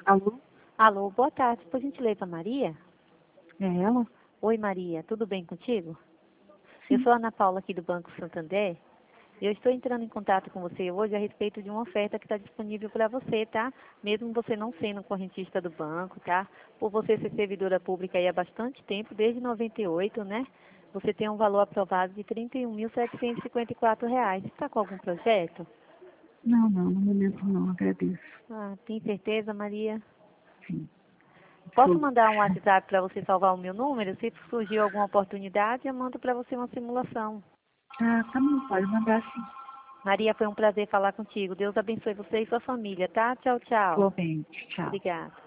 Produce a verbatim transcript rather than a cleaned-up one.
Alô? Alô, boa tarde. Por gentileza, Maria? É ela? Oi, Maria. Tudo bem contigo? Eu Sim. sou a Ana Paula aqui do Banco Santander. Eu estou entrando em contato com você hoje a respeito de uma oferta que está disponível para você, tá? Mesmo você não sendo correntista do banco, tá? Por você ser servidora pública aí há bastante tempo, desde noventa e oito, né? Você tem um valor aprovado de trinta e um mil setecentos e cinquenta e quatro reais. Está com algum projeto? Não, não, no momento não, agradeço. Ah, tem certeza, Maria? Sim. Posso Sou... mandar um WhatsApp para você salvar o meu número? Se surgiu alguma oportunidade, eu mando para você uma simulação. Ah, tá bom, pode mandar sim. Maria, foi um prazer falar contigo. Deus abençoe você e sua família, tá? Tchau, tchau. Igualmente, tchau. Obrigada.